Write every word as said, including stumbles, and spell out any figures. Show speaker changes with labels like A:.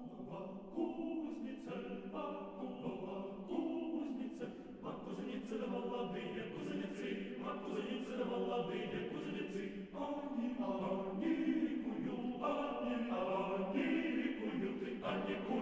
A: Вакуумова кузница, вакуумова кузница, а кузнецы да молодые кузнецы, а кузнецы да молодые кузнецы, они, они куют, они, они куют, они куют.